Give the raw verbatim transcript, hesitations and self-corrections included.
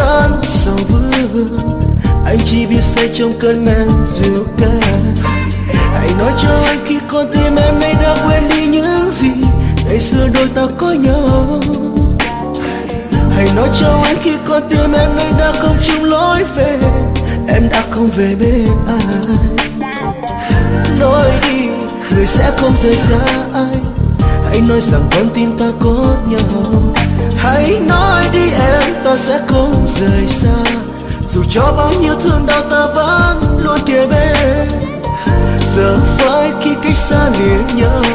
gian sầu vương, anh chỉ biết say trong cơn men rượu ca. Hãy nói cho anh khi con tim em nay đã quên đi những gì ngày xưa đôi ta có nhau. Hãy nói cho anh khi con tim em nay đã không chung lối về, em đã không về bên anh. Nói đi người sẽ không rời xa anh, hãy nói rằng con tim ta có nhau. Hãy nói đi em, ta sẽ không rời xa, dù cho bao nhiêu thương đau ta vẫn luôn kề bên. Giờ phải khi cách xa lìa nhau,